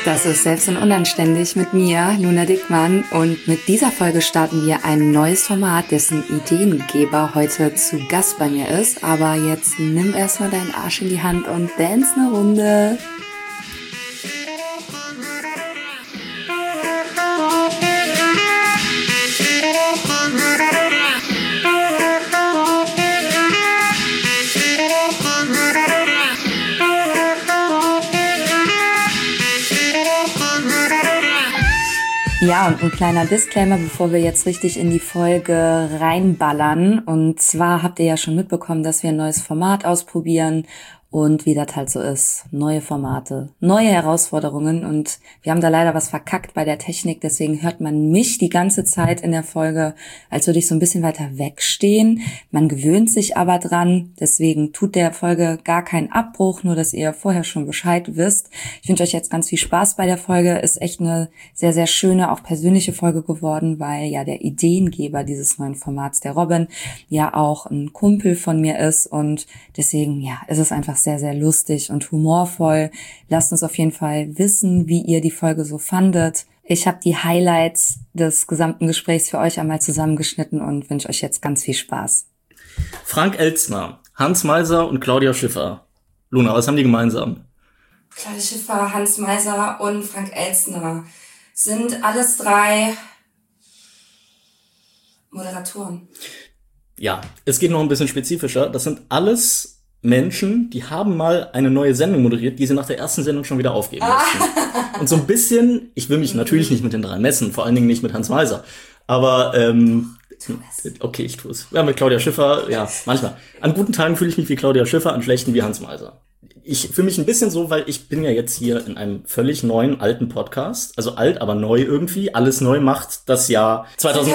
Das ist Selbst und Unanständig mit mir, Luna Dickmann. Und mit dieser Folge starten wir ein neues Format, dessen Ideengeber heute zu Gast bei mir ist. Aber jetzt nimm erstmal deinen Arsch in die Hand und dance eine Runde. Ja, und ein kleiner Disclaimer, bevor wir jetzt richtig in die Folge reinballern. Und zwar habt ihr ja schon mitbekommen, dass wir ein neues Format ausprobieren. Und wie das halt so ist, neue Formate, neue Herausforderungen. Und wir haben da leider was verkackt bei der Technik. Deswegen hört man mich die ganze Zeit in der Folge, als würde ich so ein bisschen weiter wegstehen. Man gewöhnt sich aber dran. Deswegen tut der Folge gar keinen Abbruch, nur dass ihr vorher schon Bescheid wisst. Ich wünsche euch jetzt ganz viel Spaß bei der Folge. Ist echt eine sehr, sehr schöne, auch persönliche Folge geworden, weil ja der Ideengeber dieses neuen Formats, der Robin, ja auch ein Kumpel von mir ist. Und deswegen, ja, ist es einfach sehr, sehr lustig und humorvoll. Lasst uns auf jeden Fall wissen, wie ihr die Folge so fandet. Ich habe die Highlights des gesamten Gesprächs für euch einmal zusammengeschnitten und wünsche euch jetzt ganz viel Spaß. Frank Elstner, Hans Meiser und Claudia Schiffer. Luna, was haben die gemeinsam? Claudia Schiffer, Hans Meiser und Frank Elstner sind alles drei Moderatoren. Ja, es geht noch ein bisschen spezifischer. Das sind alles Menschen, die haben mal eine neue Sendung moderiert, die sie nach der ersten Sendung schon wieder aufgeben mussten. Und so ein bisschen, ich will mich natürlich nicht mit den drei messen, vor allen Dingen nicht mit Hans Meiser. Aber, okay, ich tue es. Ja, mit Claudia Schiffer, ja, manchmal. An guten Tagen fühle ich mich wie Claudia Schiffer, an schlechten wie Hans Meiser. Ich fühle mich ein bisschen so, weil ich bin ja jetzt hier in einem völlig neuen, alten Podcast. Also alt, aber neu irgendwie. Alles neu macht das Jahr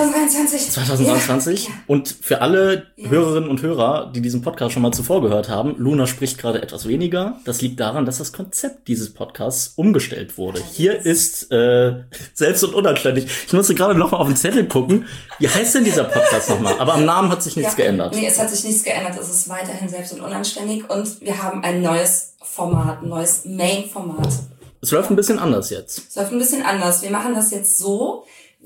2023. Ja. Und für alle Hörerinnen und Hörer, die diesen Podcast schon mal zuvor gehört haben, Luna spricht gerade etwas weniger. Das liegt daran, dass das Konzept dieses Podcasts umgestellt wurde. Hier ist Selbst und Unanständig. Ich musste gerade noch mal auf den Zettel gucken. Wie heißt denn dieser Podcast nochmal? Aber am Namen hat sich nichts geändert. Nee, es hat sich nichts geändert. Es ist weiterhin Selbst und Unanständig. Und wir haben ein neues Format, ein neues Main-Format. Es läuft ein bisschen anders jetzt. Es läuft ein bisschen anders. Wir machen das jetzt so,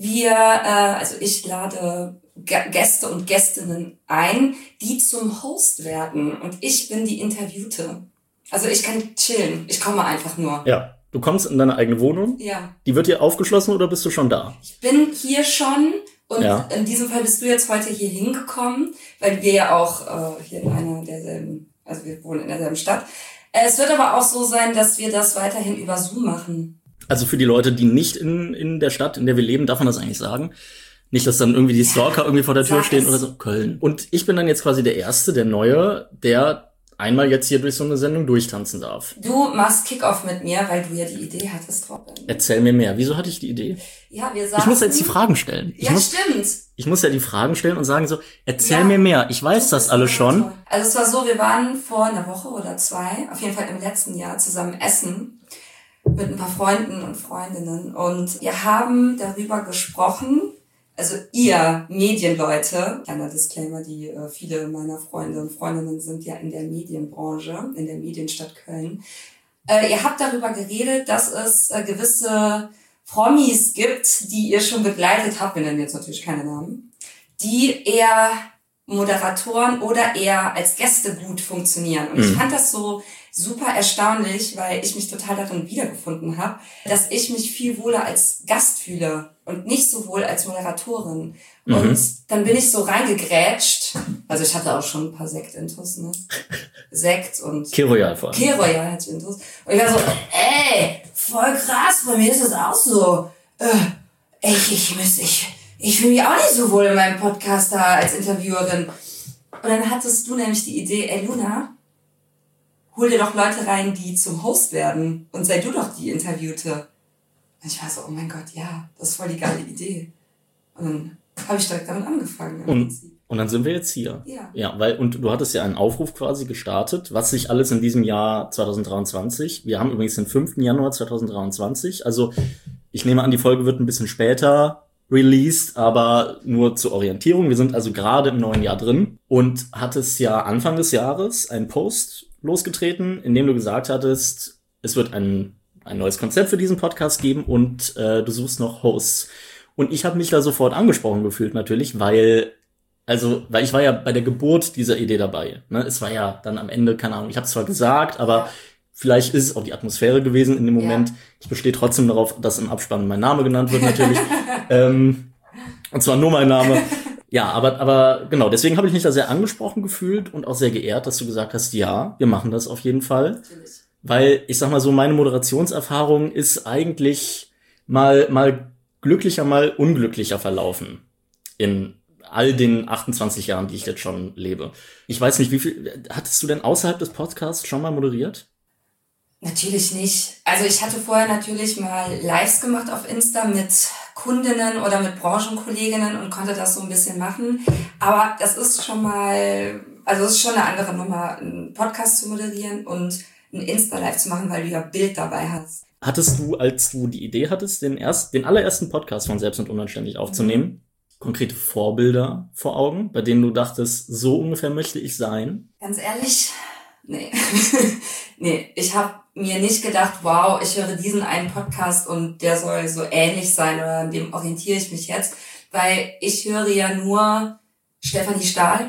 also ich lade Gäste und Gästinnen ein, die zum Host werden. Und ich bin die Interviewte. Also ich kann chillen. Ich komme einfach nur. Ja, du kommst in deine eigene Wohnung. Ja. Die wird dir aufgeschlossen oder bist du schon da? Ich bin hier schon. Und in diesem Fall bist du jetzt heute hier hingekommen, weil wir ja auch hier in einer derselben, also wir wohnen in derselben Stadt. Es wird aber auch so sein, dass wir das weiterhin über Zoom machen. Also für die Leute, die nicht in der Stadt, in der wir leben, darf man das eigentlich sagen? Nicht, dass dann irgendwie die Stalker irgendwie vor der Tür stehen oder so. Köln. Und ich bin dann jetzt quasi der Erste, der Neue, der einmal jetzt hier durch so eine Sendung durchtanzen darf. Du machst Kickoff mit mir, weil du ja die Idee hattest, Robin. Erzähl mir mehr. Wieso hatte ich die Idee? Ja, wir sagen. Ich muss jetzt die Fragen stellen. Stimmt. Ich muss ja die Fragen stellen und sagen so, erzähl mir mehr. Ich weiß das alles schon. Toll. Also es war so, wir waren vor einer Woche oder zwei, auf jeden Fall im letzten Jahr, zusammen essen mit ein paar Freunden und Freundinnen. Und wir haben darüber gesprochen, also ihr Medienleute, kleiner Disclaimer, viele meiner Freunde und Freundinnen sind ja in der Medienbranche, in der Medienstadt Köln. Ihr habt darüber geredet, dass es gewisse Promis gibt, die ihr schon begleitet habt, wir nennen jetzt natürlich keine Namen, die eher Moderatoren oder eher als Gäste gut funktionieren. Und ich fand das so super erstaunlich, weil ich mich total darin wiedergefunden habe, dass ich mich viel wohler als Gast fühle und nicht so wohl als Moderatorin. Und dann bin ich so reingegrätscht. Also ich hatte auch schon ein paar Sekt-Intus, ne? Sekt und K-Royal vor allem. K-Royal hatte ich Intus. Und ich war so, voll krass, bei mir ist das auch so. Ich fühle mich auch nicht so wohl in meinem Podcast da als Interviewerin. Und dann hattest du nämlich die Idee, Luna, hol dir doch Leute rein, die zum Host werden und sei du doch die Interviewte. Und ich war so, oh mein Gott, ja, das ist voll die geile Idee. Und dann habe ich direkt damit angefangen. Und dann sind wir jetzt hier. Ja. Ja, und du hattest ja einen Aufruf quasi gestartet, was sich alles in diesem Jahr 2023, wir haben übrigens den 5. Januar 2023, also ich nehme an, die Folge wird ein bisschen später released, aber nur zur Orientierung. Wir sind also gerade im neuen Jahr drin und hattest ja Anfang des Jahres einen Post losgetreten, in dem du gesagt hattest, es wird einen ein neues Konzept für diesen Podcast geben und du suchst noch Hosts. Und ich habe mich da sofort angesprochen gefühlt natürlich, weil ich war ja bei der Geburt dieser Idee dabei. Ne? Es war ja dann am Ende, keine Ahnung, ich habe es zwar gesagt, aber vielleicht ist es auch die Atmosphäre gewesen in dem Moment. Ich bestehe trotzdem darauf, dass im Abspann mein Name genannt wird natürlich. Und zwar nur mein Name. Ja, aber genau, deswegen habe ich mich da sehr angesprochen gefühlt und auch sehr geehrt, dass du gesagt hast, ja, wir machen das auf jeden Fall. Natürlich. Weil, ich sag mal so, meine Moderationserfahrung ist eigentlich mal glücklicher, mal unglücklicher verlaufen. In all den 28 Jahren, die ich jetzt schon lebe. Ich weiß nicht, wie viel, hattest du denn außerhalb des Podcasts schon mal moderiert? Natürlich nicht. Also ich hatte vorher natürlich mal Lives gemacht auf Insta mit Kundinnen oder mit Branchenkolleginnen und konnte das so ein bisschen machen. Aber das ist schon mal, also es ist schon eine andere Nummer, einen Podcast zu moderieren und ein Insta-Live zu machen, weil du ja Bild dabei hast. Hattest du, als du die Idee hattest, den allerersten Podcast von Selbst und Unanständig aufzunehmen, konkrete Vorbilder vor Augen, bei denen du dachtest, so ungefähr möchte ich sein? Ganz ehrlich, nee. Nee, ich habe mir nicht gedacht, wow, ich höre diesen einen Podcast und der soll so ähnlich sein oder an dem orientiere ich mich jetzt, weil ich höre ja nur Stefanie Stahl,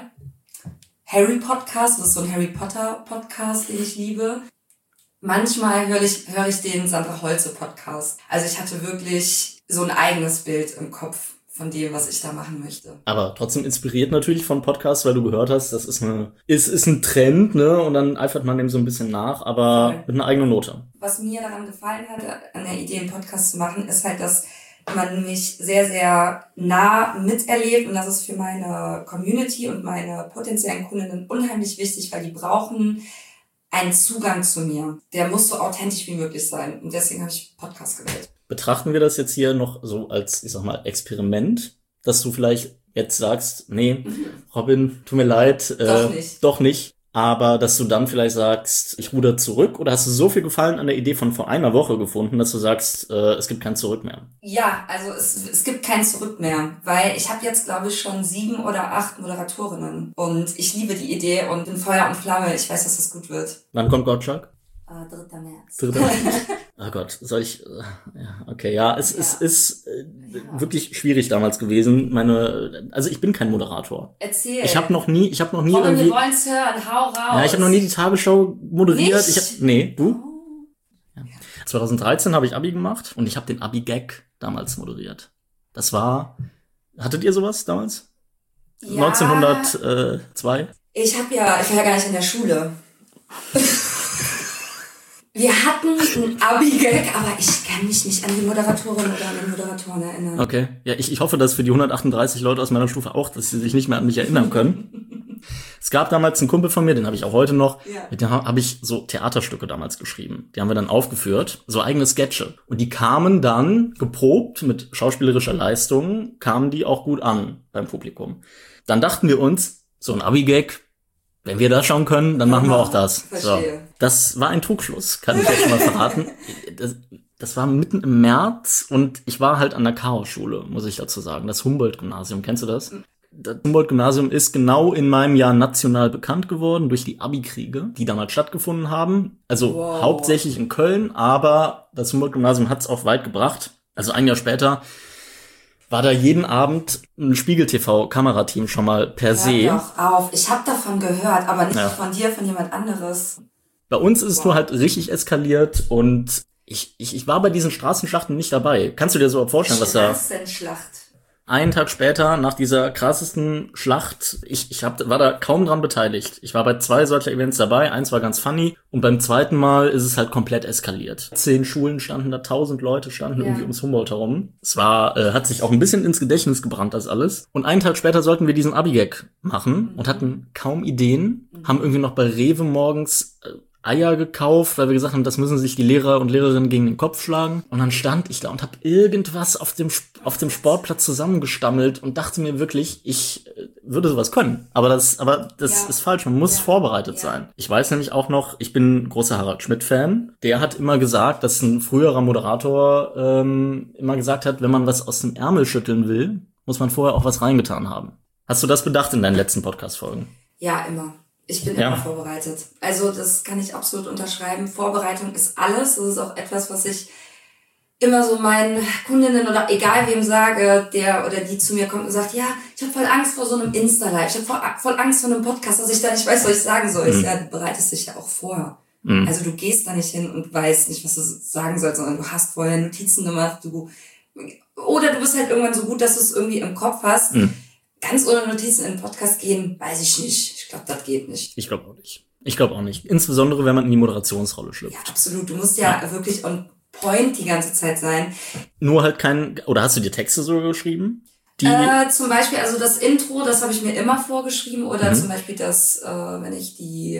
Harry Podcast, das ist so ein Harry Potter Podcast, den ich liebe. Manchmal höre ich den Sandra Holze Podcast. Also ich hatte wirklich so ein eigenes Bild im Kopf von dem, was ich da machen möchte. Aber trotzdem inspiriert natürlich von Podcasts, weil du gehört hast, das ist ein Trend, ne? Und dann eifert man dem so ein bisschen nach, aber mit einer eigenen Note. Was mir daran gefallen hat, an der Idee, einen Podcast zu machen, ist halt, dass man mich sehr, sehr nah miterlebt und das ist für meine Community und meine potenziellen Kundinnen unheimlich wichtig, weil die brauchen einen Zugang zu mir. Der muss so authentisch wie möglich sein und deswegen habe ich Podcast gewählt. Betrachten wir das jetzt hier noch so als, ich sag mal, Experiment, dass du vielleicht jetzt sagst, nee, Robin, tut mir leid, doch nicht, aber dass du dann vielleicht sagst, ich ruder zurück, oder hast du so viel Gefallen an der Idee von vor einer Woche gefunden, dass du sagst, es gibt kein Zurück mehr? Ja, also es gibt kein Zurück mehr, weil ich habe jetzt, glaube ich, schon 7 oder 8 Moderatorinnen und ich liebe die Idee und bin Feuer und Flamme, ich weiß, dass das gut wird. Wann kommt Gottschalk? 3. März. 3. März. Oh Gott, soll ich, ja, okay, ja, es ist wirklich schwierig damals gewesen. Also ich bin kein Moderator. Erzähl. Ich habe noch nie Robin, irgendwie. Wir wollen's hören, hau raus. Ja, ich habe noch nie die Tagesschau moderiert. Nicht? Nee, du? Ja. 2013 habe ich Abi gemacht und ich habe den Abi-Gag damals moderiert. Das war, hattet ihr sowas damals? Ja. 1902? Ich war ja gar nicht in der Schule. Wir hatten einen Abi-Gag, aber ich kann mich nicht an die Moderatorin oder an den Moderatoren erinnern. Okay, ja, ich hoffe, dass für die 138 Leute aus meiner Stufe auch, dass sie sich nicht mehr an mich erinnern können. Es gab damals einen Kumpel von mir, den habe ich auch heute noch, mit dem habe ich so Theaterstücke damals geschrieben. Die haben wir dann aufgeführt, so eigene Sketche. Und die kamen dann, geprobt mit schauspielerischer Leistung, kamen die auch gut an beim Publikum. Dann dachten wir uns, so ein Abi-Gag, wenn wir das schauen können, dann machen wir auch das. Verstehe. So. Das war ein Trugschluss, kann ich jetzt mal verraten. Das war mitten im März und ich war halt an der Chaosschule, muss ich dazu sagen. Das Humboldt-Gymnasium, kennst du das? Das Humboldt-Gymnasium ist genau in meinem Jahr national bekannt geworden durch die Abi-Kriege, die damals stattgefunden haben. Also hauptsächlich in Köln, aber das Humboldt-Gymnasium hat es auch weit gebracht. Also ein Jahr später war da jeden Abend ein Spiegel-TV-Kamerateam schon mal per se. Hör doch auf, ich habe davon gehört, aber nicht von dir, von jemand anderes. Bei uns ist es nur halt richtig eskaliert und ich war bei diesen Straßenschlachten nicht dabei. Kannst du dir so vorstellen, was da... Straßenschlacht. Einen Tag später, nach dieser krassesten Schlacht, war da kaum dran beteiligt. Ich war bei 2 solcher Events dabei, eins war ganz funny und beim zweiten Mal ist es halt komplett eskaliert. 10 Schulen standen da, 1000 Leute standen irgendwie ums Humboldt herum. Es war, hat sich auch ein bisschen ins Gedächtnis gebrannt, das alles. Und einen Tag später sollten wir diesen Abi-Gag machen und hatten kaum Ideen, haben irgendwie noch bei Rewe morgens Eier gekauft, weil wir gesagt haben, das müssen sich die Lehrer und Lehrerinnen gegen den Kopf schlagen. Und dann stand ich da und habe irgendwas auf dem Sportplatz zusammengestammelt und dachte mir wirklich, ich würde sowas können. Aber das ist falsch, man muss vorbereitet sein. Ich weiß nämlich auch noch, ich bin großer Harald Schmidt-Fan. Der hat immer gesagt, dass ein früherer Moderator immer gesagt hat, wenn man was aus dem Ärmel schütteln will, muss man vorher auch was reingetan haben. Hast du das bedacht in deinen letzten Podcast-Folgen? Ja, immer. Ich bin immer vorbereitet. Also das kann ich absolut unterschreiben. Vorbereitung ist alles. Das ist auch etwas, was ich immer so meinen Kundinnen oder egal wem sage, der oder die zu mir kommt und sagt, ja, ich habe voll Angst vor so einem Insta-Live, ich habe voll Angst vor einem Podcast, dass ich da nicht weiß, was ich sagen soll. Ja, du bereitest dich ja auch vor. Also du gehst da nicht hin und weißt nicht, was du sagen sollst, sondern du hast vorher Notizen gemacht, oder du bist halt irgendwann so gut, dass du es irgendwie im Kopf hast. Ganz ohne Notizen in den Podcast gehen, weiß ich nicht. Ich glaube, das geht nicht. Ich glaube auch nicht. Insbesondere, wenn man in die Moderationsrolle schlüpft. Ja, absolut. Du musst ja wirklich on point die ganze Zeit sein. Nur halt oder hast du dir Texte so geschrieben? Zum Beispiel, also das Intro, das habe ich mir immer vorgeschrieben. Oder zum Beispiel das, wenn ich die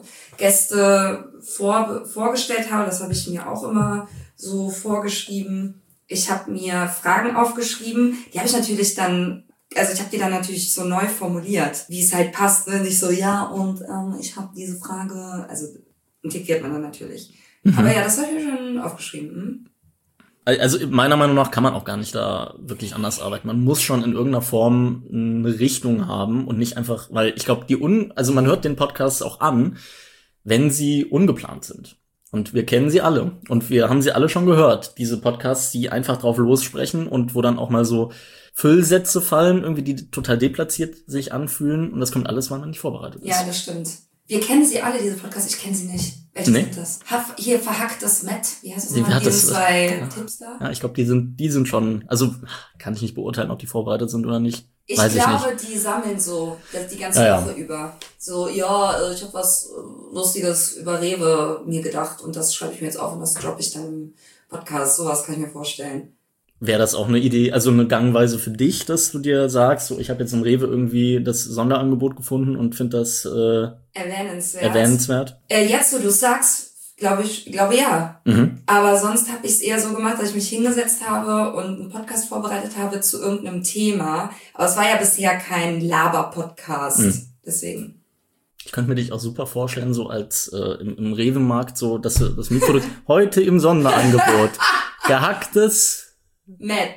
Gäste vorgestellt habe, das habe ich mir auch immer so vorgeschrieben. Ich habe mir Fragen aufgeschrieben. Die habe ich natürlich dann, also ich habe die dann natürlich so neu formuliert, wie es halt passt. Ne? Nicht so, ja, und ich habe diese Frage, also integriert man dann natürlich. Aber ja, das habe ich mir schon aufgeschrieben. Also meiner Meinung nach kann man auch gar nicht da wirklich anders arbeiten. Man muss schon in irgendeiner Form eine Richtung haben und nicht einfach, weil ich glaube, also man hört den Podcast auch an, wenn sie ungeplant sind. Und wir kennen sie alle. Und wir haben sie alle schon gehört. Diese Podcasts, die einfach drauf lossprechen und wo dann auch mal so Füllsätze fallen, irgendwie die total deplatziert sich anfühlen. Und das kommt alles, weil man nicht vorbereitet ist. Ja, das stimmt. Wir kennen sie alle, diese Podcasts. Ich kenne sie nicht. Welche sind das? Hier verhacktes Met. Wie heißt das nochmal? Die zwei Tipps da? Ja, ich glaube, die sind schon, also kann ich nicht beurteilen, ob die vorbereitet sind oder nicht. Ich glaube, die sammeln so die ganze Woche über. So, ja, ich habe was Lustiges über Rewe mir gedacht und das schreibe ich mir jetzt auf und das droppe ich dann im Podcast. Sowas kann ich mir vorstellen. Wäre das auch eine Idee, also eine Gangweise für dich, dass du dir sagst, so ich habe jetzt im Rewe irgendwie das Sonderangebot gefunden und finde das erwähnenswert? Jetzt, wo du sagst, glaube ja. Aber sonst habe ich es eher so gemacht, dass ich mich hingesetzt habe und einen Podcast vorbereitet habe zu irgendeinem Thema. Aber es war ja bisher kein Laber-Podcast. Deswegen. Ich könnte mir dich auch super vorstellen, so als im Rewe-Markt, so dass das Mikrodukt heute im Sonderangebot gehacktes Met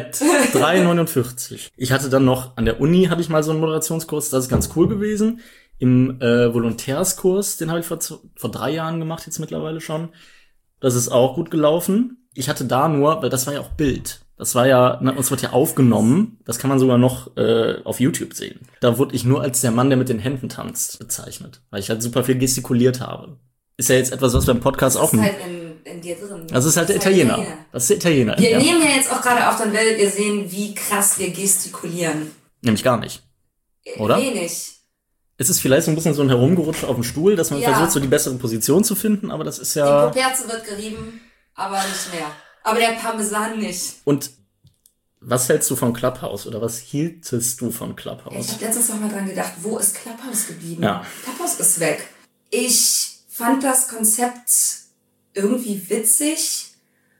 3,49. Ich hatte dann noch an der Uni hatte ich mal so einen Moderationskurs, das ist ganz cool gewesen. Im Volontärskurs, den habe ich vor 3 Jahren gemacht, jetzt mittlerweile schon. Das ist auch gut gelaufen. Ich hatte da nur, weil das war ja auch Bild. Das war ja, uns wird ja aufgenommen. Das kann man sogar noch auf YouTube sehen. Da wurde ich nur als der Mann, der mit den Händen tanzt, bezeichnet. Weil ich halt super viel gestikuliert habe. Ist ja jetzt etwas, was beim Podcast auch nicht. In dir drin. Das ist halt der Italiener. Das ist der Italiener. Wir nehmen ja jetzt auch gerade auf, dann werdet ihr sehen, wie krass wir gestikulieren. Nämlich gar nicht. Oder? Wenig. Es ist vielleicht so ein bisschen so ein Herumgerutscht auf dem Stuhl, dass man versucht, so die bessere Position zu finden, aber das ist ja... Die Poperze wird gerieben, aber nicht mehr. Aber der Parmesan nicht. Und was hältst du von Clubhouse oder was hieltest du von Clubhouse? Ich habe letztens noch mal dran gedacht, wo ist Clubhouse geblieben? Ja. Clubhouse ist weg. Ich fand das Konzept irgendwie witzig,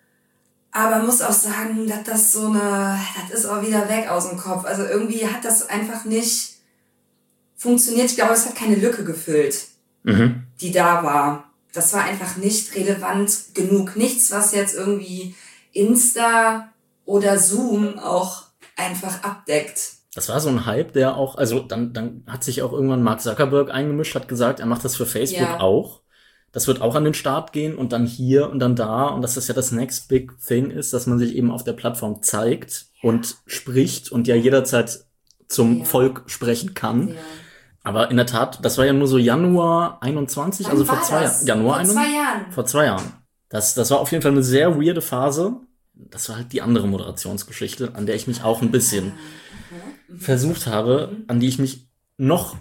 aber muss auch sagen, dass das ist auch wieder weg aus dem Kopf. Also irgendwie hat das einfach nicht funktioniert. Ich glaube, es hat keine Lücke gefüllt, die da war. Das war einfach nicht relevant genug. Nichts, was jetzt irgendwie Insta oder Zoom auch einfach abdeckt. Das war so ein Hype, der auch, also dann hat sich auch irgendwann Mark Zuckerberg eingemischt, hat gesagt, er macht das für Facebook auch. Das wird auch an den Start gehen und dann hier und dann da. Und dass das ja das next big thing ist, dass man sich eben auf der Plattform zeigt und spricht und ja jederzeit zum Volk sprechen kann. Ja. Aber in der Tat, das war ja nur so Januar 21, also vor 2 Jahren. Januar 21? Vor 2 Jahren. Das war auf jeden Fall eine sehr weirde Phase. Das war halt die andere Moderationsgeschichte, an der ich mich auch ein bisschen versucht habe, an die ich mich noch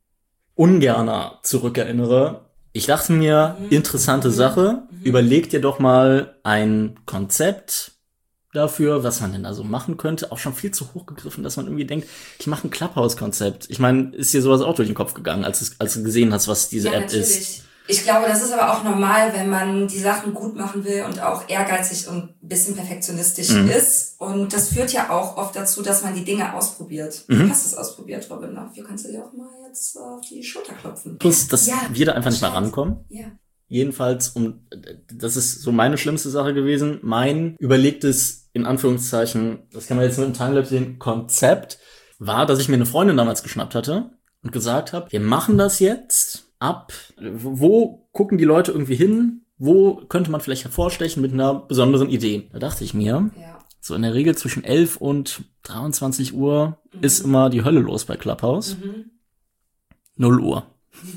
ungerner zurückerinnere. Ich dachte mir, interessante Sache, überleg dir doch mal ein Konzept dafür, was man denn da so machen könnte. Auch schon viel zu hoch gegriffen, dass man irgendwie denkt, ich mache ein Clubhouse-Konzept. Ich meine, ist dir sowas auch durch den Kopf gegangen, als du gesehen hast, was diese App natürlich ist? Ich glaube, das ist aber auch normal, wenn man die Sachen gut machen will und auch ehrgeizig und ein bisschen perfektionistisch ist. Und das führt ja auch oft dazu, dass man die Dinge ausprobiert. Du hast es ausprobiert, Robin. Dafür kannst du dir auch mal jetzt auf die Schulter klopfen. Plus, dass wir da einfach nicht mal rankommen. Ja. Jedenfalls, das ist so meine schlimmste Sache gewesen. Mein überlegtes, in Anführungszeichen, das kann man jetzt mit dem Timelapse sehen, Konzept war, dass ich mir eine Freundin damals geschnappt hatte. und gesagt habe, wir machen das jetzt ab. Wo gucken die Leute irgendwie hin? Wo könnte man vielleicht hervorstechen mit einer besonderen Idee? Da dachte ich mir, so in der Regel zwischen 11 und 23 Uhr ist immer die Hölle los bei Clubhouse. 0 Uhr.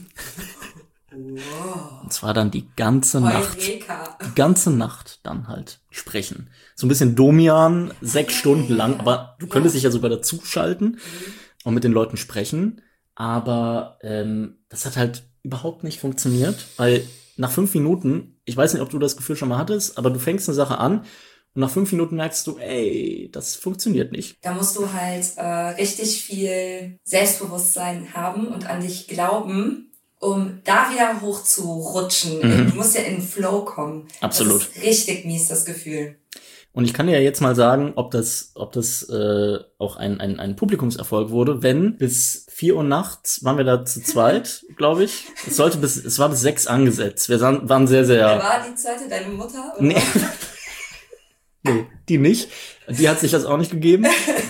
Wow. Und zwar dann die ganze Nacht. Die ganze Nacht dann halt sprechen. So ein bisschen Domian, 6 Stunden lang, aber du könntest dich ja sogar dazuschalten und mit den Leuten sprechen. Aber das hat halt überhaupt nicht funktioniert, weil nach 5 Minuten, ich weiß nicht, ob du das Gefühl schon mal hattest, aber du fängst eine Sache an und nach 5 Minuten merkst du, ey, das funktioniert nicht. Da musst du halt richtig viel Selbstbewusstsein haben und an dich glauben, um da wieder hoch zu rutschen. Du musst ja in den Flow kommen. Absolut. Das ist richtig mies, das Gefühl. Und ich kann dir ja jetzt mal sagen, ob das auch ein Publikumserfolg wurde, wenn bis 4 Uhr nachts waren wir da zu zweit, glaube ich. Es war bis 6 angesetzt. Wir waren sehr, sehr... Wer war die zweite, deine Mutter? Oder? Nee. Nee, die nicht. Die hat sich das auch nicht gegeben.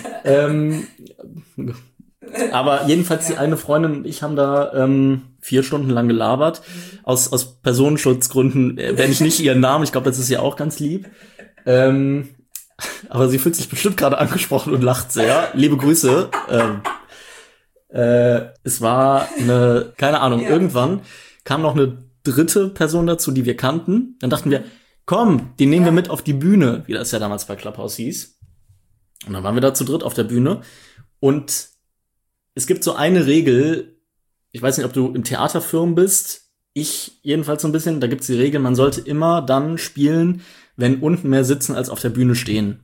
Aber jedenfalls die eine Freundin und ich haben da 4 Stunden lang gelabert. Aus Personenschutzgründen erwähne ich nicht ihren Namen. Ich glaube, das ist ja auch ganz lieb. Aber sie fühlt sich bestimmt gerade angesprochen und lacht sehr. Liebe Grüße. Es war keine Ahnung, irgendwann kam noch eine dritte Person dazu, die wir kannten. Dann dachten wir, komm, die nehmen wir mit auf die Bühne, wie das ja damals bei Clubhouse hieß. Und dann waren wir da zu dritt auf der Bühne. Und es gibt so eine Regel, ich weiß nicht, ob du im Theaterfirmen bist, ich jedenfalls so ein bisschen, da gibt's die Regel, man sollte immer dann spielen, wenn unten mehr sitzen als auf der Bühne stehen.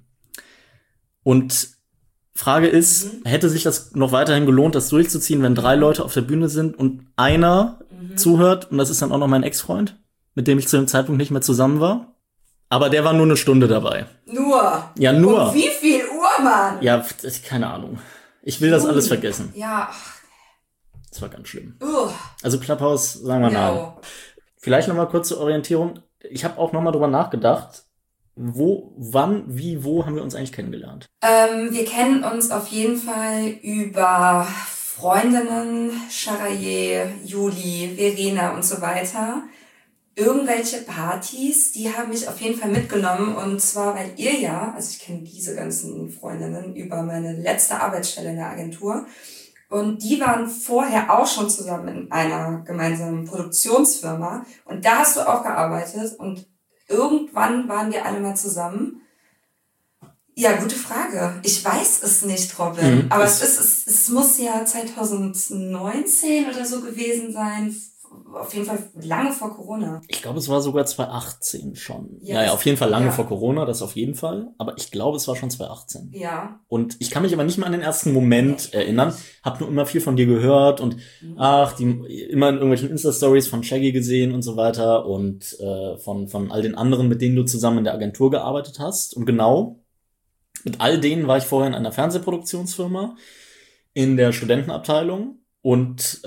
Und Frage ist, hätte sich das noch weiterhin gelohnt, das durchzuziehen, wenn 3 Leute auf der Bühne sind und einer zuhört, und das ist dann auch noch mein Ex-Freund, mit dem ich zu dem Zeitpunkt nicht mehr zusammen war. Aber der war nur 1 Stunde dabei. Nur? Ja, nur. Um wie viel Uhr, Mann? Ja, keine Ahnung. Ich will das alles vergessen. Ja. Das war ganz schlimm. Also Clubhouse, sagen wir nein. Vielleicht noch mal kurz zur Orientierung. Ich habe auch noch mal drüber nachgedacht, wann, wie, wo haben wir uns eigentlich kennengelernt? Wir kennen uns auf jeden Fall über Freundinnen, Charaye, Juli, Verena und so weiter. Irgendwelche Partys, die haben mich auf jeden Fall mitgenommen. Und zwar, weil ihr ja, also ich kenne diese ganzen Freundinnen über meine letzte Arbeitsstelle in der Agentur. Und die waren vorher auch schon zusammen in einer gemeinsamen Produktionsfirma. Und da hast du auch gearbeitet. Und irgendwann waren wir alle mal zusammen. Ja, gute Frage. Ich weiß es nicht, Robin. Aber es muss ja 2019 oder so gewesen sein. Auf jeden Fall lange vor Corona. Ich glaube, es war sogar 2018 schon. Ja, auf jeden Fall lange vor Corona, das auf jeden Fall. Aber ich glaube, es war schon 2018. Ja. Und ich kann mich aber nicht mal an den ersten Moment erinnern. Hab nur immer viel von dir gehört und immer in irgendwelchen Insta-Stories von Shaggy gesehen und so weiter und von all den anderen, mit denen du zusammen in der Agentur gearbeitet hast. Und genau, mit all denen war ich vorher in einer Fernsehproduktionsfirma in der Studentenabteilung und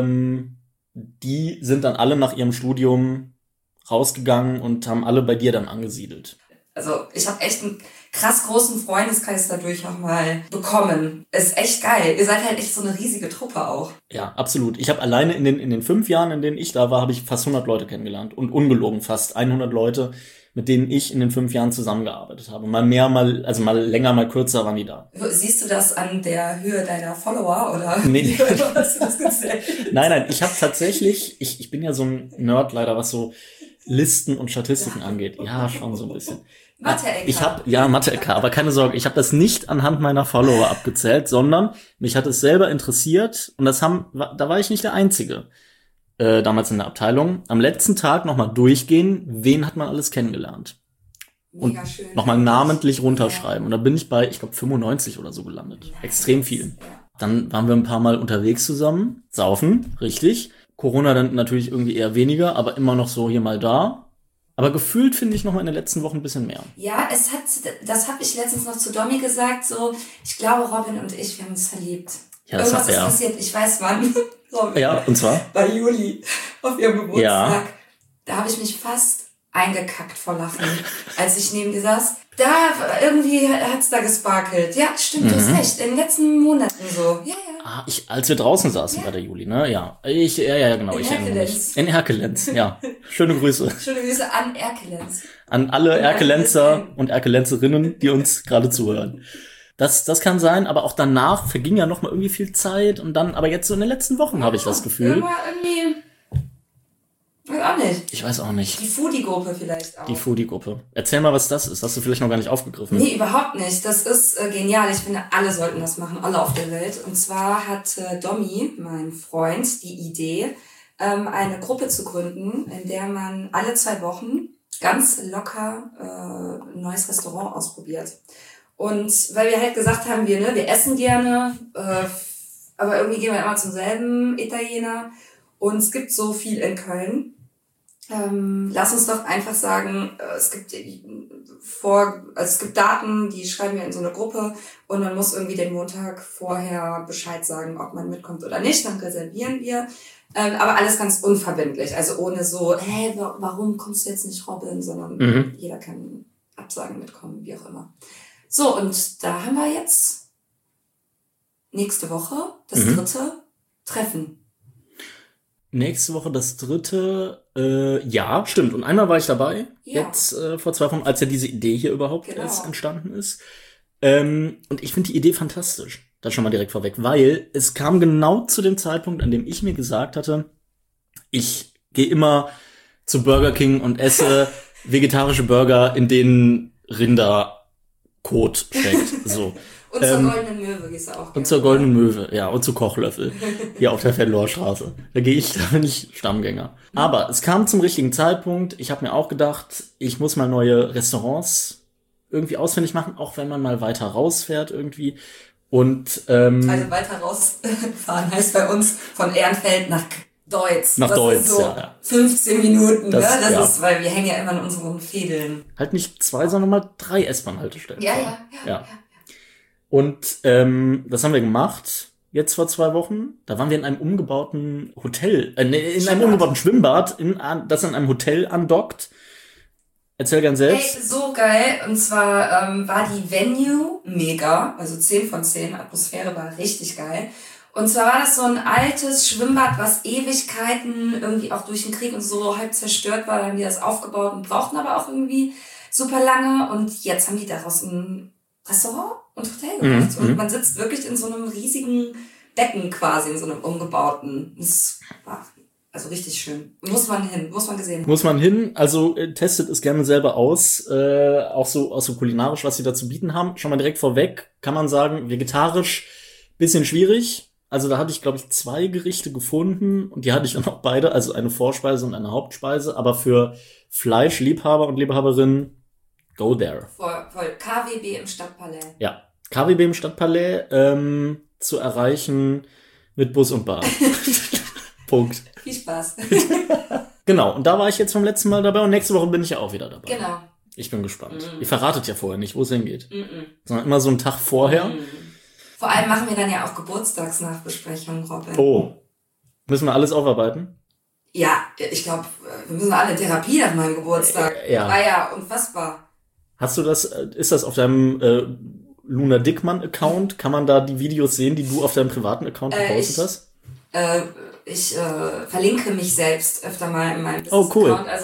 die sind dann alle nach ihrem Studium rausgegangen und haben alle bei dir dann angesiedelt. Also ich habe echt einen krass großen Freundeskreis dadurch nochmal bekommen. Ist echt geil. Ihr seid halt echt so eine riesige Truppe auch. Ja, absolut. Ich habe alleine in den 5 Jahren, in denen ich da war, habe ich fast 100 Leute kennengelernt. Und ungelogen fast 100 Leute, mit denen ich in den 5 Jahren zusammengearbeitet habe. Mal mehr, mal länger, mal kürzer waren die da. Siehst du das an der Höhe deiner Follower, oder? Nee. Hast du das gezählt? Nein, ich habe tatsächlich, ich bin ja so ein Nerd leider, was so Listen und Statistiken angeht. Ja, schon so ein bisschen. Mathe-LK. Mathe-LK, aber keine Sorge, ich habe das nicht anhand meiner Follower abgezählt, sondern mich hat es selber interessiert und da war ich nicht der Einzige. Damals in der Abteilung, am letzten Tag nochmal durchgehen, wen hat man alles kennengelernt. Und nochmal namentlich runterschreiben. Und da bin ich bei, ich glaube, 95 oder so gelandet. Extrem viel. Dann waren wir ein paar Mal unterwegs zusammen, saufen, richtig. Corona dann natürlich irgendwie eher weniger, aber immer noch so hier mal da. Aber gefühlt finde ich nochmal in den letzten Wochen ein bisschen mehr. Ja, das habe ich letztens noch zu Domi gesagt, so, ich glaube, Robin und ich, wir haben uns verliebt. Ja, irgendwas ist passiert, ich weiß wann. Ja, und zwar? Bei Juli, auf ihrem Geburtstag. Ja. Da habe ich mich fast eingekackt vor Lachen, als ich neben dir saß. Da, irgendwie hat's da gesparkelt. Ja, stimmt, du hast recht. In den letzten Monaten so. Ja, ja. Ah, als wir draußen saßen bei der Juli, ne? Ja. Genau. In Erkelenz. In Erkelenz, ja. Schöne Grüße. Schöne Grüße an Erkelenz. An alle Erkelenzer und Erkelenzerinnen, die uns gerade zuhören. Das kann sein, aber auch danach verging ja noch mal irgendwie viel Zeit und dann, aber jetzt so in den letzten Wochen habe ich das Gefühl. Irgendwie, weiß auch nicht. Ich weiß auch nicht. Die Foodie-Gruppe vielleicht auch. Die Foodie-Gruppe. Erzähl mal, was das ist. Hast du vielleicht noch gar nicht aufgegriffen? Nee, überhaupt nicht. Das ist genial. Ich finde, alle sollten das machen, alle auf der Welt. Und zwar hat Domi, mein Freund, die Idee, eine Gruppe zu gründen, in der man alle 2 Wochen ganz locker ein neues Restaurant ausprobiert. Und weil wir halt gesagt haben, wir essen gerne, aber irgendwie gehen wir immer zum selben Italiener. Und es gibt so viel in Köln. Lass uns doch einfach sagen, es gibt Daten, die schreiben wir in so eine Gruppe und man muss irgendwie den Montag vorher Bescheid sagen, ob man mitkommt oder nicht, dann reservieren wir. Aber alles ganz unverbindlich, also ohne so, hey, warum kommst du jetzt nicht, Robin, sondern jeder kann absagen, mitkommen, wie auch immer. So, und da haben wir jetzt nächste Woche das 3. Treffen. Nächste Woche das 3. Ja, stimmt. Und einmal war ich dabei, jetzt vor 2 Wochen, als ja diese Idee hier überhaupt erst entstanden ist. Und ich finde die Idee fantastisch. Das schon mal direkt vorweg, weil es kam genau zu dem Zeitpunkt, an dem ich mir gesagt hatte, ich gehe immer zu Burger King und esse vegetarische Burger, in denen Rinderkot steckt. So. Und zur Goldenen Möwe gehst du auch. Und zur Goldenen Möwe, ja, und zu Kochlöffel. Hier auf der Fenloher Straße. Da bin ich Stammgänger. Aber es kam zum richtigen Zeitpunkt. Ich habe mir auch gedacht, ich muss mal neue Restaurants irgendwie ausfindig machen, auch wenn man mal weiter rausfährt irgendwie. Und also weiter rausfahren heißt bei uns von Ehrenfeld nach Deutz. Nach Deutz, ist so ja. 15 Minuten, das ist, weil wir hängen ja immer in unseren Fädeln. Halt nicht 2, sondern mal 3 S-Bahn-Haltestellen. Ja. Und das haben wir gemacht, jetzt vor 2 Wochen. Da waren wir in einem umgebauten Hotel, einem umgebauten Schwimmbad, das an einem Hotel andockt. Erzähl gern selbst. Hey, so geil. Und zwar war die Venue mega, also 10 von 10. Atmosphäre war richtig geil. Und zwar war das so ein altes Schwimmbad, was Ewigkeiten irgendwie auch durch den Krieg und so halb zerstört war. Dann haben die das aufgebaut und brauchten aber auch irgendwie super lange. Und jetzt haben die daraus ein Restaurant und Hotel gemacht. Und man sitzt wirklich in so einem riesigen Becken quasi, in so einem umgebauten. Das war also richtig schön. Muss man gesehen haben. Muss man hin, also testet es gerne selber aus, auch so kulinarisch, was sie da zu bieten haben. Schon mal direkt vorweg kann man sagen, vegetarisch bisschen schwierig. Also da hatte ich, glaube ich, 2 Gerichte gefunden und die hatte ich dann auch beide, also eine Vorspeise und eine Hauptspeise. Aber für Fleischliebhaber und Liebhaberinnen, go there. Voll. KWB im Stadtpalais. Ja, KWB im Stadtpalais zu erreichen mit Bus und Bahn. Punkt. Viel Spaß. Genau, und da war ich jetzt vom letzten Mal dabei und nächste Woche bin ich ja auch wieder dabei. Genau. Ich bin gespannt. Ihr verratet ja vorher nicht, wo es hingeht. Sondern immer so einen Tag vorher. Vor allem machen wir dann ja auch Geburtstagsnachbesprechungen, Robin. Oh. Müssen wir alles aufarbeiten? Ja, ich glaube, wir müssen alle in Therapie nach meinem Geburtstag. Ja. War ja unfassbar. Hast du das, ist das auf deinem Luna Dickmann-Account? Kann man da die Videos sehen, die du auf deinem privaten Account gepostet hast? Ich verlinke mich selbst öfter mal in meinem Business-Account. Oh, cool. Also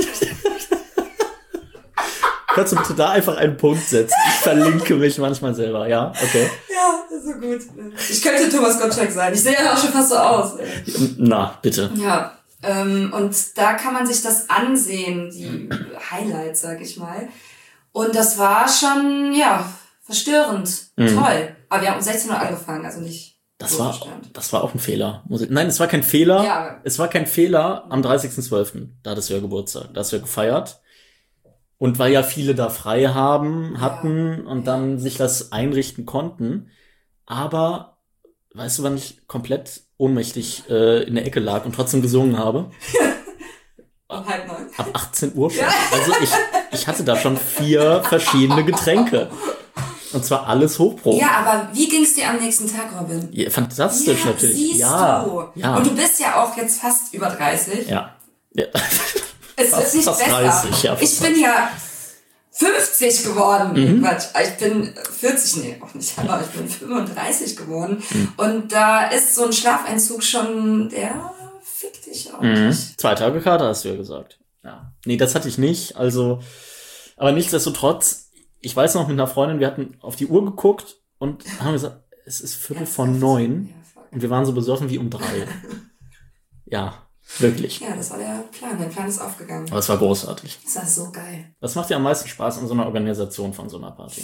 Kannst du bitte da einfach einen Punkt setzen? Ich verlinke mich manchmal selber, ja? Okay. Ja, das ist so gut. Ich könnte Thomas Gottschalk sein. Ich sehe ja auch schon fast so aus. Na, bitte. Ja, und da kann man sich das ansehen, die Highlights, sag ich mal. Und das war schon, ja, verstörend. Toll. Aber wir haben um 16 Uhr angefangen, also nicht. Das war auch ein Fehler. Nein, es war kein Fehler. Ja. Es war kein Fehler am 30.12. Da hattest du ja Geburtstag. Da hast du ja gefeiert. Und weil ja viele da frei hatten und dann sich das einrichten konnten. Aber weißt du, wann ich komplett ohnmächtig in der Ecke lag und trotzdem gesungen habe? Um 8:30. Ab 18 Uhr schon. Ja. Also ich hatte da schon 4 verschiedene Getränke. Und zwar alles Hochpro. Ja, aber wie ging's dir am nächsten Tag, Robin? Ja, fantastisch natürlich. Siehst du. Ja. Und du bist ja auch jetzt fast über 30. Ja. Es Es ist nicht fast besser. 30, ja. Ich bin ja 50 geworden. Quatsch, ich bin 40, nee, auch nicht, aber ich bin 35 geworden. Und da ist so ein Schlafeinzug schon, der fickt dich auch nicht. 2 Tage Kater hast du ja gesagt. Ja. Nee, das hatte ich nicht. Also, aber nichtsdestotrotz, ich weiß noch mit einer Freundin, wir hatten auf die Uhr geguckt und haben gesagt, es ist 8:45 und wir waren so besoffen wie um 3. Ja, wirklich. Ja, das war der Plan. Der Plan ist aufgegangen. Aber es war großartig. Das war so geil. Was macht dir am meisten Spaß an so einer Organisation von so einer Party?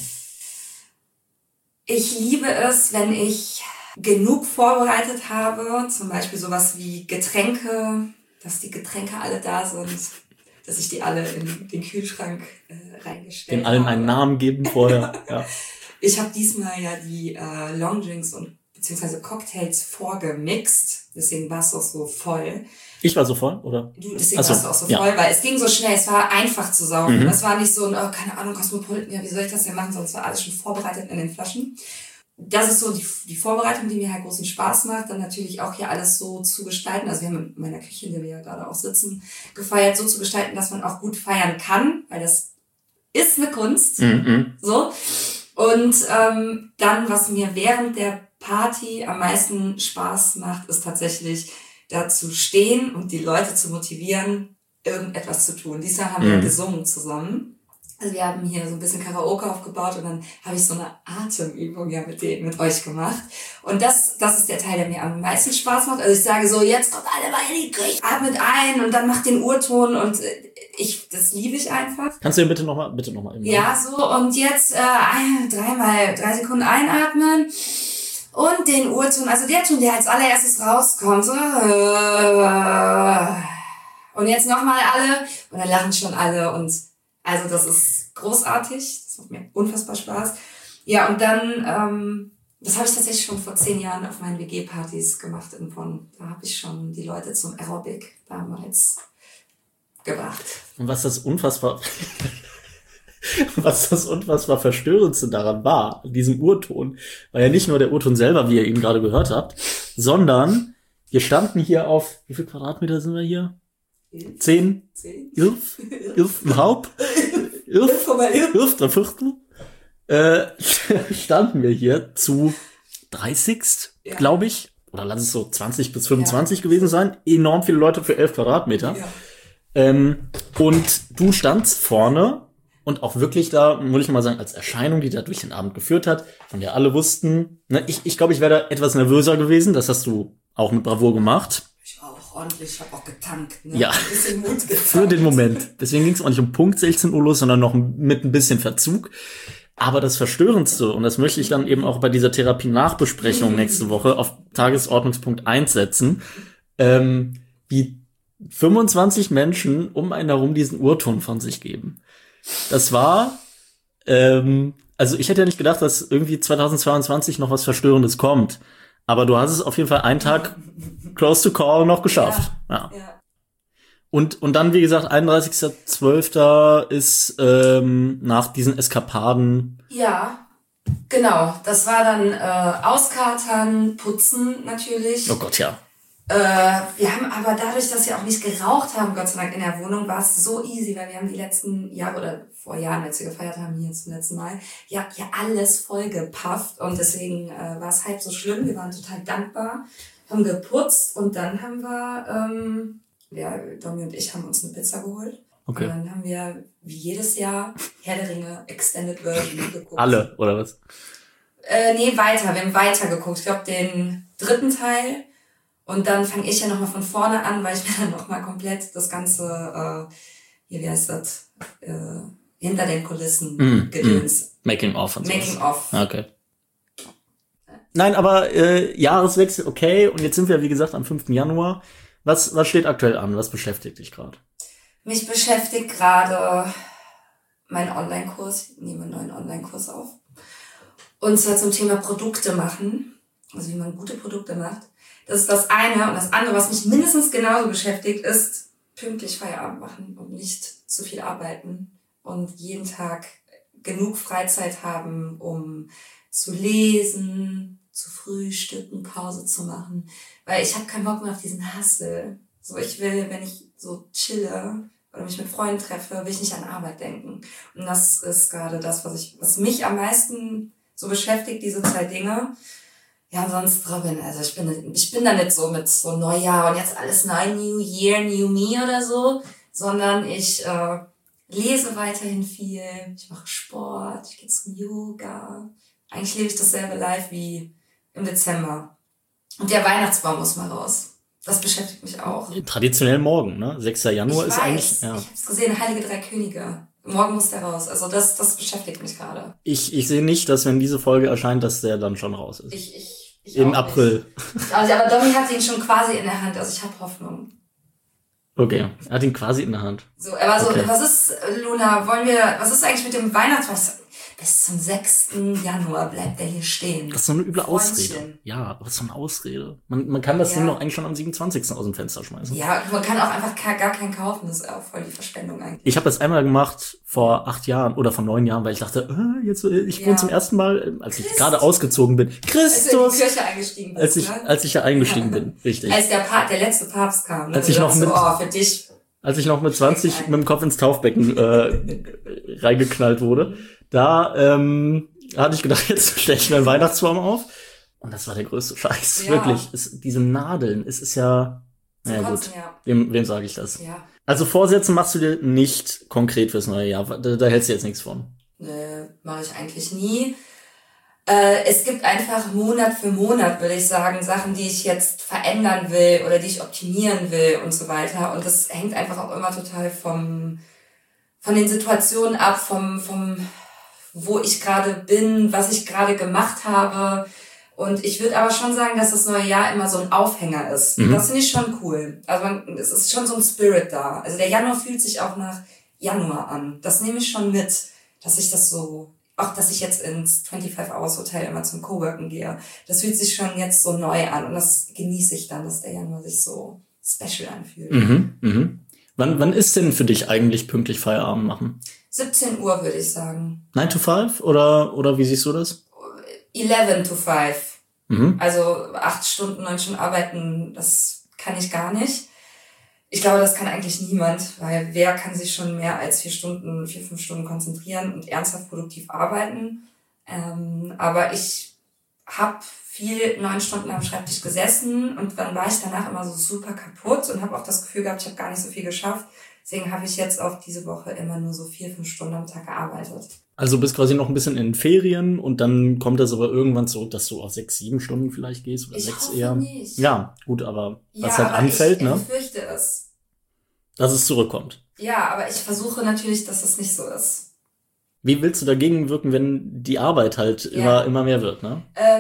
Ich liebe es, wenn ich genug vorbereitet habe, zum Beispiel sowas wie Getränke, dass die Getränke alle da sind, dass ich die alle in den Kühlschrank reingestellt habe. Den allen einen Namen geben vorher. Ja. Ich habe diesmal ja die Longdrinks und beziehungsweise Cocktails vorgemixt, deswegen war es auch so voll. Ich war so voll, oder? Deswegen warst du auch so voll, weil es ging so schnell, es war einfach zu saufen. Das war nicht so ein, keine Ahnung, Kosmopolitan, ja, wie soll ich das denn machen, sondern es war alles schon vorbereitet in den Flaschen. Das ist so die Vorbereitung, die mir halt großen Spaß macht. Dann natürlich auch hier alles so zu gestalten. Also wir haben in meiner Küche, in der wir ja gerade auch sitzen, gefeiert, so zu gestalten, dass man auch gut feiern kann, weil das ist eine Kunst. So. Und dann, was mir während der Party am meisten Spaß macht, ist tatsächlich da zu stehen und die Leute zu motivieren, irgendetwas zu tun. Dieses Jahr haben wir gesungen zusammen. Also wir haben hier so ein bisschen Karaoke aufgebaut und dann habe ich so eine Atemübung ja mit euch gemacht. Und das ist der Teil, der mir am meisten Spaß macht. Also ich sage so, jetzt kommt alle mal in die Küche, atmet ein und dann macht den Uhrton und das liebe ich einfach. Kannst du den bitte nochmal eben? Ja, so und jetzt 3 Sekunden einatmen. Und den Uhrton, also der Ton, der als allererstes rauskommt. So, und jetzt nochmal alle. Und dann lachen schon alle. Und also das ist großartig. Das macht mir unfassbar Spaß. Ja, und dann, das habe ich tatsächlich schon vor 10 Jahren auf meinen WG-Partys gemacht in Bonn. Da habe ich schon die Leute zum Aerobic damals gebracht. Und was das unfassbar Verstörendste daran war, an diesem Urton, war ja nicht nur der Urton selber, wie ihr ihn gerade gehört habt, sondern wir standen hier auf, wie viel Quadratmeter sind wir hier? 10? 11? 11,5? 11, 3 Viertel? Standen wir hier zu 30, glaube ich, oder lass es so 20 bis 25 gewesen sein. Enorm viele Leute für 11 Quadratmeter. Ja. Und du standst vorne und auch wirklich da, muss ich mal sagen, als Erscheinung, die da durch den Abend geführt hat, von der alle wussten, ne, ich glaube, ich wäre da etwas nervöser gewesen, das hast du auch mit Bravour gemacht. Ich war auch ordentlich, ich habe auch getankt. Ne? Ja, ein bisschen Mut getankt. Für den Moment. Deswegen ging es auch nicht um Punkt 16 Uhr los, sondern noch mit ein bisschen Verzug. Aber das Verstörendste, und das möchte ich dann eben auch bei dieser Therapie-Nachbesprechung nächste Woche auf Tagesordnungspunkt 1 setzen, wie 25 Menschen um einen herum diesen Urton von sich geben. Das war, also ich hätte ja nicht gedacht, dass irgendwie 2022 noch was Verstörendes kommt. Aber du hast es auf jeden Fall einen Tag close to call noch geschafft. Ja. Und dann, wie gesagt, 31.12. ist nach diesen Eskapaden. Ja, genau. Das war dann Auskatern, Putzen natürlich. Oh Gott, ja. Wir haben aber dadurch, dass wir auch nicht geraucht haben, Gott sei Dank in der Wohnung, war es so easy, weil wir haben die letzten Jahre oder vor Jahren, als wir gefeiert haben, hier zum letzten Mal, ja alles voll gepafft und deswegen war es halb so schlimm. Wir waren total dankbar, haben geputzt und dann haben wir, Domi und ich haben uns eine Pizza geholt. Okay. Und dann haben wir, wie jedes Jahr, Herr der Ringe Extended Version geguckt. Alle, oder was? Nee, weiter. Wir haben weiter geguckt. Ich glaube, den 3. Teil. Und dann fange ich ja nochmal von vorne an, weil ich mir dann nochmal komplett das Ganze, wie heißt das, hinter den Kulissen gedöns. Making of und so. Making of. Okay. Nein, aber Jahreswechsel, okay. Und jetzt sind wir, wie gesagt, am 5. Januar. Was steht aktuell an? Was beschäftigt dich gerade? Mich beschäftigt gerade mein Online-Kurs. Ich nehme einen neuen Online-Kurs auf. Und zwar zum Thema Produkte machen. Also wie man gute Produkte macht. Das ist das eine. Und das andere, was mich mindestens genauso beschäftigt, ist pünktlich Feierabend machen und nicht zu viel arbeiten. Und jeden Tag genug Freizeit haben, um zu lesen, zu frühstücken, Pause zu machen. Weil ich habe keinen Bock mehr auf diesen Hustle. So, ich will, wenn ich so chille oder mich mit Freunden treffe, will ich nicht an Arbeit denken. Und das ist gerade das, was mich am meisten so beschäftigt, diese 2 Dinge. Ja, sonst, Robin, also ich bin da nicht so mit so Neujahr und jetzt alles neu, New Year, New Me oder so, sondern ich lese weiterhin viel, ich mache Sport, ich gehe zum Yoga. Eigentlich lebe ich dasselbe Life wie im Dezember. Und der Weihnachtsbaum muss mal raus. Das beschäftigt mich auch. Traditionell morgen, ne? 6. Januar Ich ist weiß, eigentlich... Ja. Ich hab's gesehen, Heilige 3 Könige. Morgen muss der raus. Also das beschäftigt mich gerade. Ich sehe nicht, dass wenn diese Folge erscheint, dass der dann schon raus ist. Ich Im April. Also, aber Domi hat ihn schon quasi in der Hand. Also ich habe Hoffnung. Okay, er hat ihn quasi in der Hand. So, aber so, Okay. was ist, Luna, was ist eigentlich mit dem Weihnachtsbaum? Bis zum 6. Januar bleibt der hier stehen. Das ist so eine üble Freundchen. Ausrede. Ja, aber das ist so eine Ausrede. Man kann das Ding doch eigentlich schon am 27. aus dem Fenster schmeißen. Ja, man kann auch einfach gar keinen kaufen. Das ist auch voll die Verschwendung eigentlich. Ich habe das einmal gemacht vor 8 Jahren oder vor 9 Jahren, weil ich dachte, ich wohne zum ersten Mal, als ich gerade ausgezogen bin. Als du in die Christus! Kirche eingestiegen bist, Als ich ja eingestiegen bin, richtig. Als der letzte Papst kam. Ne? Als ich noch mit- für dich. Als ich noch mit 20 mit dem Kopf ins Taufbecken reingeknallt wurde, da hatte ich gedacht, jetzt stelle ich mir einen Weihnachtsbaum auf. Und das war der größte Scheiß, Ja. wirklich. Diese Nadeln, es ist ja... Zum Naja, Kotzen, gut. ja. Wem sage ich das? Ja. Also Vorsätze machst du dir nicht konkret fürs neue Jahr. Da hältst du jetzt nichts von. Nö, mache ich eigentlich nie. Es gibt einfach Monat für Monat, würde ich sagen, Sachen, die ich jetzt verändern will oder die ich optimieren will und so weiter. Und das hängt einfach auch immer total von den Situationen ab, vom wo ich gerade bin, was ich gerade gemacht habe. Und ich würde aber schon sagen, dass das neue Jahr immer so ein Aufhänger ist. Mhm. Das finde ich schon cool. Also es ist schon so ein Spirit da. Also der Januar fühlt sich auch nach Januar an. Das nehme ich schon mit, dass ich das so, auch dass ich jetzt ins 25 Hours Hotel immer zum Coworken gehe. Das fühlt sich schon jetzt so neu an und das genieße ich dann, dass der Januar sich so special anfühlt. Mhm, mhm. Wann ist denn für dich eigentlich pünktlich Feierabend machen? 17 Uhr würde ich sagen. 9 to 5 oder wie siehst du das? 11 to 5. Mhm. Also 8 Stunden, 9 Stunden arbeiten, das kann ich gar nicht. Ich glaube, das kann eigentlich niemand, weil wer kann sich schon mehr als 4, 5 Stunden konzentrieren und ernsthaft produktiv arbeiten. Aber ich habe viel 9 Stunden am Schreibtisch gesessen und dann war ich danach immer so super kaputt und habe auch das Gefühl gehabt, ich habe gar nicht so viel geschafft. Deswegen habe ich jetzt auch diese Woche immer nur so 4, 5 Stunden am Tag gearbeitet. Also bist quasi noch ein bisschen in den Ferien und dann kommt das aber irgendwann zurück, dass du auch 6, 7 Stunden vielleicht gehst oder Ich 6 hoffe eher. nicht. Ja, gut, aber was Ja, halt aber anfällt, ich ne, fürchte es. dass es zurückkommt. Ja, aber ich versuche natürlich, dass es nicht so ist. Wie willst du dagegen wirken, wenn die Arbeit halt Ja. immer mehr wird, ne?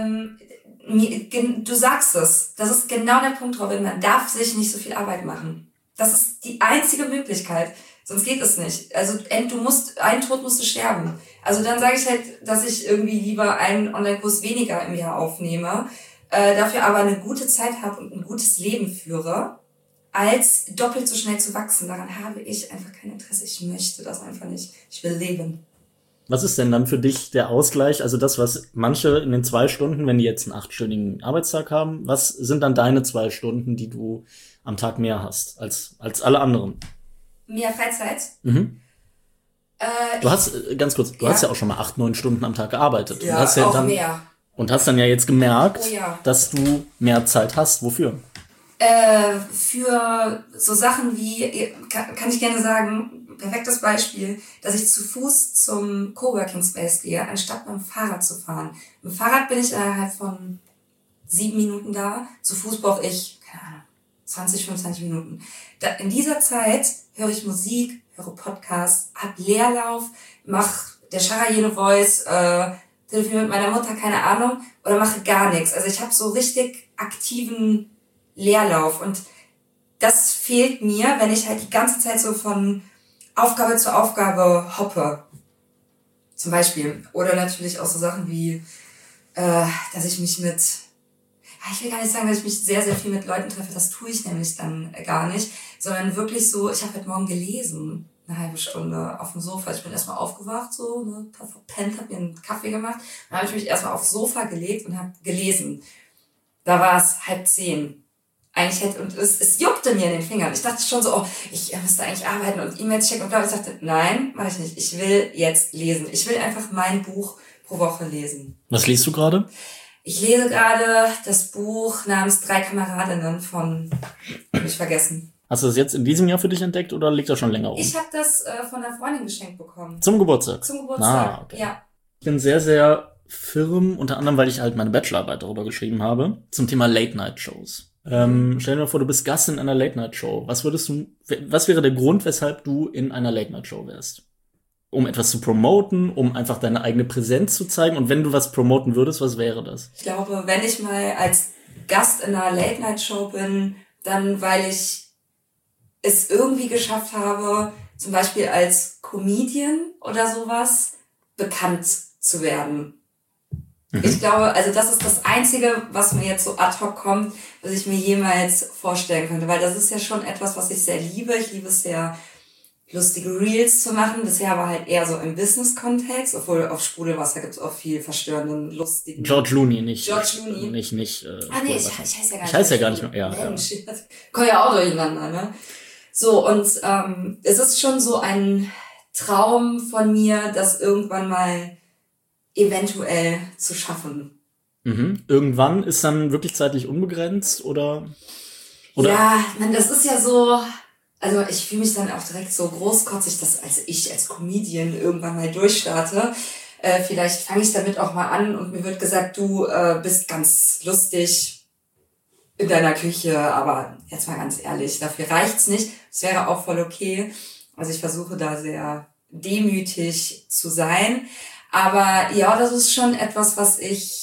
Du sagst es. Das ist genau der Punkt, Robin. Man darf sich nicht so viel Arbeit machen. Das ist die einzige Möglichkeit. Sonst geht es nicht. Also einen Tod musst du sterben. Also dann sage ich halt, dass ich irgendwie lieber einen Online-Kurs weniger im Jahr aufnehme, dafür aber eine gute Zeit habe und ein gutes Leben führe, als doppelt so schnell zu wachsen. Daran habe ich einfach kein Interesse. Ich möchte das einfach nicht. Ich will leben. Was ist denn dann für dich der Ausgleich? Also das, was manche in den 2 Stunden, wenn die jetzt einen 8-stündigen Arbeitstag haben, was sind dann deine 2 Stunden, die du am Tag mehr hast als alle anderen? Mehr Freizeit? Mhm. Du hast, ganz kurz, du Ja. hast ja auch schon mal 8, 9 Stunden am Tag gearbeitet. Ja, und hast ja auch dann, mehr. Und hast dann ja jetzt gemerkt, Oh ja. dass du mehr Zeit hast. Wofür? Für so Sachen wie, kann ich gerne sagen, perfektes Beispiel, dass ich zu Fuß zum Coworking Space gehe, anstatt mit dem Fahrrad zu fahren. Mit dem Fahrrad bin ich innerhalb von 7 Minuten da. Zu Fuß brauche ich, keine Ahnung, 20, 25 Minuten. In dieser Zeit höre ich Musik, höre Podcasts, hab Leerlauf, mach der Charayene Voice, telefoniere mit meiner Mutter, keine Ahnung, oder mache gar nichts. Also ich habe so richtig aktiven Leerlauf und das fehlt mir, wenn ich halt die ganze Zeit so von Aufgabe zu Aufgabe hoppe. Zum Beispiel. Oder natürlich auch so Sachen wie, dass ich mich ich will gar nicht sagen, dass ich mich sehr, sehr viel mit Leuten treffe, das tue ich nämlich dann gar nicht, sondern wirklich so, ich habe heute Morgen gelesen, eine halbe Stunde auf dem Sofa. Ich bin erstmal aufgewacht, so, ne, verpennt, hab mir einen Kaffee gemacht, dann habe ich mich erstmal aufs Sofa gelegt und habe gelesen. Da war es 9:30. eigentlich hätte, und es juckte mir in den Fingern. Ich dachte schon so, ich müsste eigentlich arbeiten und E-Mails checken und bla. Ich dachte, nein, mache ich nicht. Ich will jetzt lesen. Ich will einfach mein Buch pro Woche lesen. Was liest du gerade? Ich lese gerade das Buch namens 3 Kameradinnen hab ich vergessen. Hast du das jetzt in diesem Jahr für dich entdeckt oder liegt das schon länger rum? Ich habe das von einer Freundin geschenkt bekommen. Zum Geburtstag? Zum Geburtstag, okay. ja. Ich bin sehr, sehr firm, unter anderem, weil ich halt meine Bachelorarbeit darüber geschrieben habe, zum Thema Late-Night-Shows. Stell dir mal vor, du bist Gast in einer Late-Night-Show. Was wäre der Grund, weshalb du in einer Late-Night-Show wärst? Um etwas zu promoten, um einfach deine eigene Präsenz zu zeigen? Und wenn du was promoten würdest, was wäre das? Ich glaube, wenn ich mal als Gast in einer Late-Night-Show bin, dann weil ich es irgendwie geschafft habe, zum Beispiel als Comedian oder sowas, bekannt zu werden. Ich glaube, also das ist das Einzige, was mir jetzt so ad hoc kommt, was ich mir jemals vorstellen könnte. Weil das ist ja schon etwas, was ich sehr liebe. Ich liebe es sehr, lustige Reels zu machen. Bisher war halt eher so im Business-Kontext, obwohl auf Sprudelwasser gibt es auch viel verstörenden, lustigen... George Looney, nicht. George Looney. Nicht ich heiße ja gar nicht. Ich heiße ja gar nicht mehr, ja. Mensch, ja. Kommen ja auch durcheinander, ne? So, und es ist schon so ein Traum von mir, das irgendwann mal eventuell zu schaffen. Mhm. Irgendwann ist dann wirklich zeitlich unbegrenzt oder? Ja, das ist ja so, also ich fühle mich dann auch direkt so großkotzig, dass ich als Comedian irgendwann mal durchstarte. Vielleicht fange ich damit auch mal an und mir wird gesagt, du bist ganz lustig in deiner Küche, aber jetzt mal ganz ehrlich, dafür reicht's nicht. Es wäre auch voll okay. Also ich versuche da sehr demütig zu sein. Aber ja, das ist schon etwas, was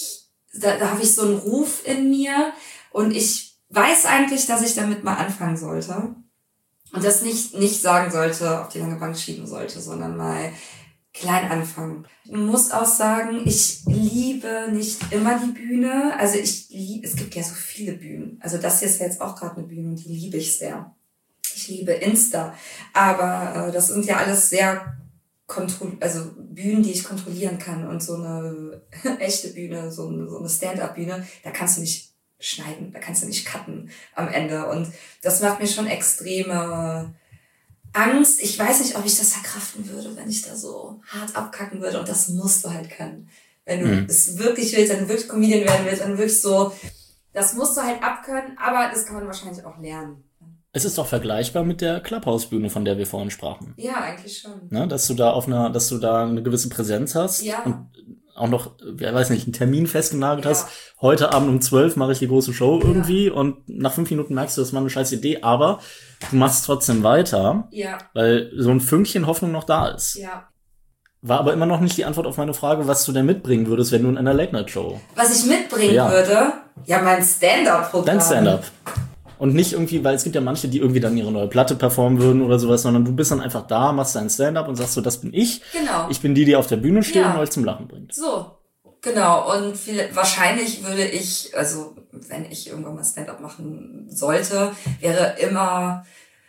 da habe ich so einen Ruf in mir und ich weiß eigentlich, dass ich damit mal anfangen sollte und das nicht sagen sollte, auf die lange Bank schieben sollte, sondern mal klein anfangen. Ich muss auch sagen, ich liebe nicht immer die Bühne. Also es gibt ja so viele Bühnen. Also das hier ist ja jetzt auch gerade eine Bühne und die liebe ich sehr. Ich liebe Insta, aber das sind ja alles sehr Bühnen, die ich kontrollieren kann und so eine echte Bühne, so eine Stand-up-Bühne, da kannst du nicht schneiden, da kannst du nicht cutten am Ende und das macht mir schon extreme Angst. Ich weiß nicht, ob ich das verkraften würde, wenn ich da so hart abkacken würde und das musst du halt können. Wenn du es wirklich willst, wenn du wirklich Comedian werden willst, dann wirklich so, das musst du halt abkönnen, aber das kann man wahrscheinlich auch lernen. Es ist doch vergleichbar mit der Clubhouse-Bühne, von der wir vorhin sprachen. Ja, eigentlich schon. Ne, dass du da eine gewisse Präsenz hast. Ja. Und auch noch, einen Termin festgenagelt hast. Heute Abend um 12 mache ich die große Show irgendwie und nach 5 Minuten merkst du, das war eine scheiß Idee, aber du machst trotzdem weiter. Ja. Weil so ein Fünkchen Hoffnung noch da ist. Ja. War aber immer noch nicht die Antwort auf meine Frage, was du denn mitbringen würdest, wenn du in einer Late-Night-Show... Was ich mitbringen würde? Ja, mein Stand-up-Programm. Dein Stand-up. Und nicht irgendwie, weil es gibt ja manche, die irgendwie dann ihre neue Platte performen würden oder sowas, sondern du bist dann einfach da, machst dein Stand-up und sagst so, das bin ich. Genau. Ich bin die auf der Bühne steht und euch zum Lachen bringt. So, genau. Und wahrscheinlich würde ich, also wenn ich irgendwann mal Stand-up machen sollte, wäre immer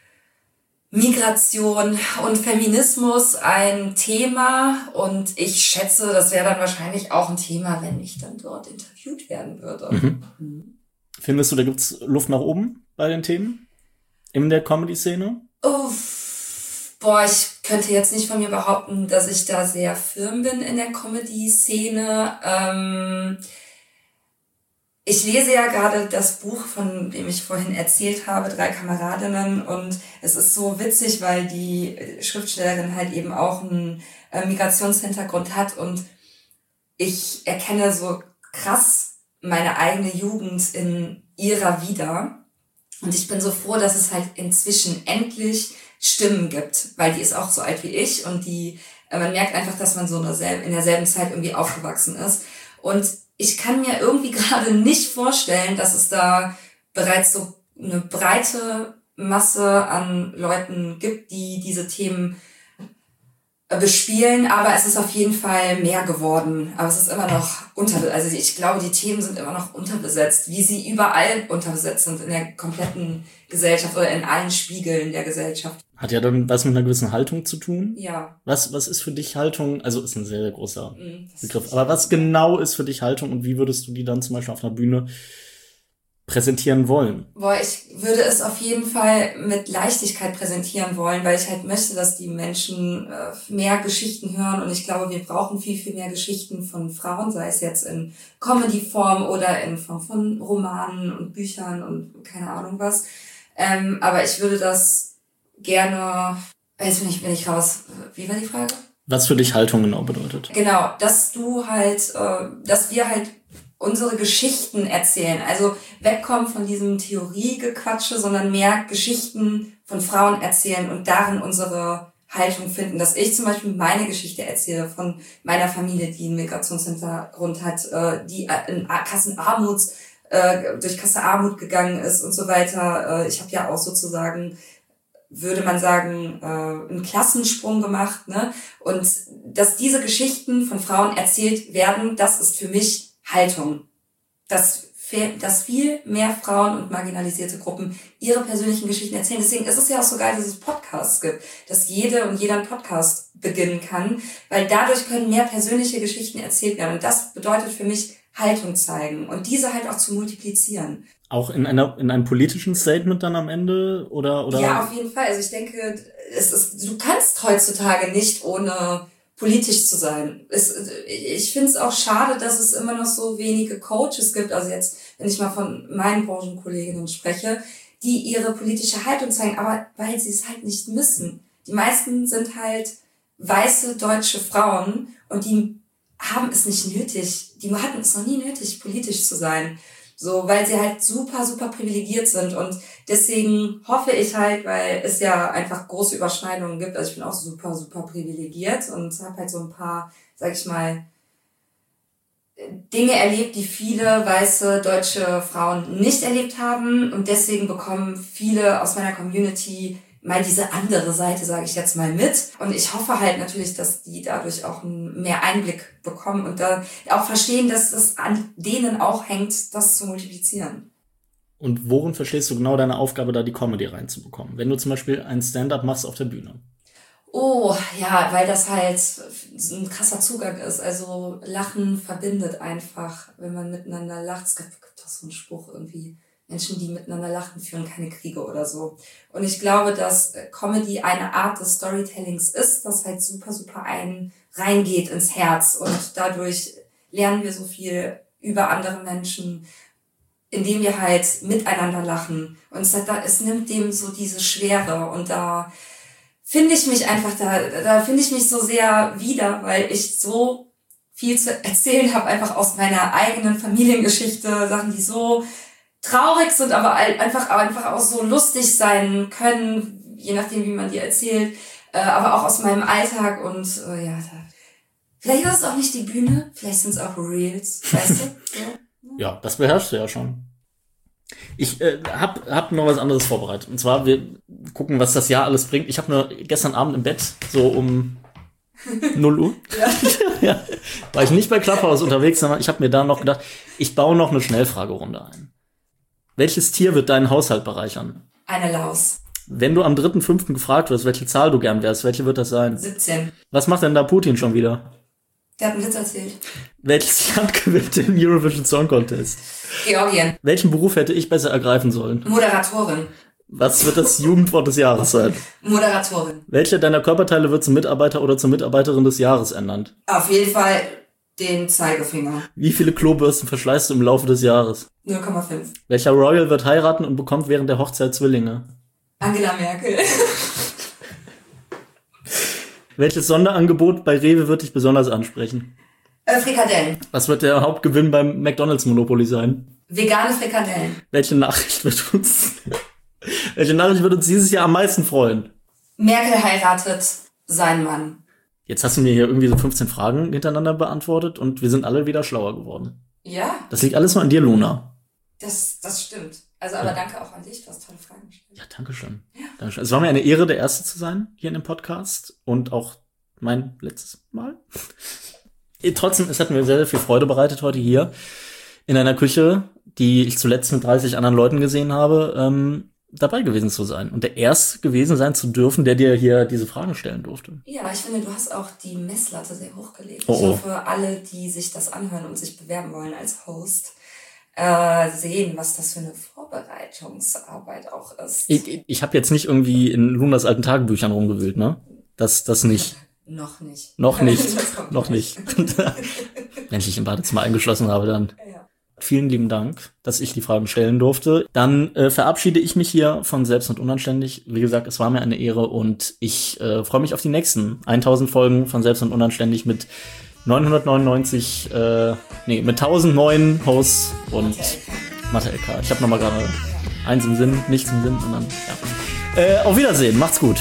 Migration und Feminismus ein Thema. Und ich schätze, das wäre dann wahrscheinlich auch ein Thema, wenn ich dann dort interviewt werden würde. Findest du, da gibt's Luft nach oben bei den Themen in der Comedy-Szene? Ich könnte jetzt nicht von mir behaupten, dass ich da sehr firm bin in der Comedy-Szene. Ich lese ja gerade das Buch, von dem ich vorhin erzählt habe, 3 Kameradinnen, und es ist so witzig, weil die Schriftstellerin halt eben auch einen Migrationshintergrund hat und ich erkenne so krass meine eigene Jugend in ihrer wieder. Und ich bin so froh, dass es halt inzwischen endlich Stimmen gibt, weil die ist auch so alt wie ich und man merkt einfach, dass man so in derselben Zeit irgendwie aufgewachsen ist. Und ich kann mir irgendwie gerade nicht vorstellen, dass es da bereits so eine breite Masse an Leuten gibt, die diese Themen bespielen, aber es ist auf jeden Fall mehr geworden. Aber es ist immer noch also ich glaube, die Themen sind immer noch unterbesetzt, wie sie überall unterbesetzt sind in der kompletten Gesellschaft oder in allen Spiegeln der Gesellschaft. Hat ja dann was mit einer gewissen Haltung zu tun. Ja. Was ist für dich Haltung? Also ist ein sehr, sehr großer Begriff. Aber was genau ist für dich Haltung und wie würdest du die dann zum Beispiel auf einer Bühne präsentieren wollen? Boah, ich würde es auf jeden Fall mit Leichtigkeit präsentieren wollen, weil ich halt möchte, dass die Menschen mehr Geschichten hören und ich glaube, wir brauchen viel, viel mehr Geschichten von Frauen, sei es jetzt in Comedy-Form oder in Form von Romanen und Büchern und keine Ahnung was. Aber ich würde das gerne, jetzt bin ich raus. Wie war die Frage? Was für dich Haltung genau bedeutet. Genau, dass wir halt unsere Geschichten erzählen. Also wegkommen von diesem Theoriegequatsche, sondern mehr Geschichten von Frauen erzählen und darin unsere Haltung finden. Dass ich zum Beispiel meine Geschichte erzähle von meiner Familie, die einen Migrationshintergrund hat, die in durch krasse Armut gegangen ist und so weiter. Ich habe ja auch sozusagen, würde man sagen, einen Klassensprung gemacht, ne? Und dass diese Geschichten von Frauen erzählt werden, das ist für mich Haltung. Dass viel mehr Frauen und marginalisierte Gruppen ihre persönlichen Geschichten erzählen. Deswegen ist es ja auch so geil, dass es Podcasts gibt, dass jede und jeder einen Podcast beginnen kann, weil dadurch können mehr persönliche Geschichten erzählt werden. Und das bedeutet für mich Haltung zeigen und diese halt auch zu multiplizieren. Auch in einem politischen Statement dann am Ende oder? Ja, auf jeden Fall. Also ich denke, du kannst heutzutage nicht ohne politisch zu sein. Ich finde es auch schade, dass es immer noch so wenige Coaches gibt, also jetzt, wenn ich mal von meinen Branchenkolleginnen spreche, die ihre politische Haltung zeigen, aber weil sie es halt nicht müssen. Die meisten sind halt weiße deutsche Frauen und die haben es nicht nötig, die hatten es noch nie nötig, politisch zu sein. So, weil sie halt super, super privilegiert sind und deswegen hoffe ich halt, weil es ja einfach große Überschneidungen gibt, also ich bin auch super, super privilegiert und habe halt so ein paar, sag ich mal, Dinge erlebt, die viele weiße deutsche Frauen nicht erlebt haben und deswegen bekommen viele aus meiner Community mal diese andere Seite, sage ich jetzt mal, mit. Und ich hoffe halt natürlich, dass die dadurch auch mehr Einblick bekommen und da auch verstehen, dass es an denen auch hängt, das zu multiplizieren. Und worin verstehst du genau deine Aufgabe, da die Comedy reinzubekommen? Wenn du zum Beispiel ein Stand-up machst auf der Bühne. Oh, ja, weil das halt ein krasser Zugang ist. Also Lachen verbindet einfach, wenn man miteinander lacht. Es gibt doch so einen Spruch irgendwie. Menschen, die miteinander lachen, führen keine Kriege oder so. Und ich glaube, dass Comedy eine Art des Storytellings ist, das halt super, super reingeht ins Herz. Und dadurch lernen wir so viel über andere Menschen, indem wir halt miteinander lachen. Und es nimmt dem so diese Schwere. Und da finde ich mich einfach, da finde ich mich so sehr wieder, weil ich so viel zu erzählen habe, einfach aus meiner eigenen Familiengeschichte, Sachen, die so traurig sind, aber einfach auch so lustig sein können, je nachdem, wie man die erzählt, aber auch aus meinem Alltag und vielleicht ist es auch nicht die Bühne, vielleicht sind es auch Reels, weißt du? So. Ja, das beherrschst du ja schon. Ich hab noch was anderes vorbereitet. Und zwar, wir gucken, was das Jahr alles bringt. Ich habe nur gestern Abend im Bett, so um 0 Uhr, ja, war ich nicht bei Clubhouse unterwegs, sondern ich habe mir da noch gedacht, ich baue noch eine Schnellfragerunde ein. Welches Tier wird deinen Haushalt bereichern? Eine Laus. Wenn du am 3.5. gefragt wirst, welche Zahl du gern wärst, welche wird das sein? 17. Was macht denn da Putin schon wieder? Der hat einen Witz erzählt. Welches Land gewinnt den Eurovision Song Contest? Georgien. Welchen Beruf hätte ich besser ergreifen sollen? Moderatorin. Was wird das Jugendwort des Jahres sein? Moderatorin. Welche deiner Körperteile wird zum Mitarbeiter oder zur Mitarbeiterin des Jahres ernannt? Auf jeden Fall den Zeigefinger. Wie viele Klobürsten verschleißt du im Laufe des Jahres? 0,5. Welcher Royal wird heiraten und bekommt während der Hochzeit Zwillinge? Angela Merkel. Welches Sonderangebot bei Rewe wird dich besonders ansprechen? Frikadellen. Was wird der Hauptgewinn beim McDonald's Monopoly sein? Vegane Frikadellen. Welche Nachricht wird uns dieses Jahr am meisten freuen? Merkel heiratet seinen Mann. Jetzt hast du mir hier irgendwie so 15 Fragen hintereinander beantwortet und wir sind alle wieder schlauer geworden. Ja. Das liegt alles nur an dir, Luna. Das stimmt. Also, aber danke auch an dich, du hast tolle Fragen gestellt. Ja, danke schön. Ja. Dankeschön. Es war mir eine Ehre, der Erste zu sein hier in dem Podcast und auch mein letztes Mal. Trotzdem, es hat mir sehr, sehr viel Freude bereitet heute hier in einer Küche, die ich zuletzt mit 30 anderen Leuten gesehen habe, dabei gewesen zu sein und der Erste gewesen sein zu dürfen, der dir hier diese Fragen stellen durfte. Ja, ich finde, du hast auch die Messlatte sehr hochgelegt. Oh. Ich hoffe, alle, die sich das anhören und sich bewerben wollen als Host, sehen, was das für eine Vorbereitungsarbeit auch ist. Ich habe jetzt nicht irgendwie in Lunas alten Tagebüchern rumgewühlt, ne? Das nicht. Noch nicht. Noch nicht. Noch nicht. Wenn ich dich im Badezimmer eingeschlossen habe, dann. Ja. Vielen lieben Dank, dass ich die Fragen stellen durfte. Dann verabschiede ich mich hier von Selbst und Unanständig. Wie gesagt, es war mir eine Ehre und ich freue mich auf die nächsten 1000 Folgen von Selbst und Unanständig mit 999, mit 1000 neuen Hosts und Mathe-LK. Ich habe nochmal gerade eins im Sinn, nichts im Sinn und dann, ja. Auf Wiedersehen, macht's gut.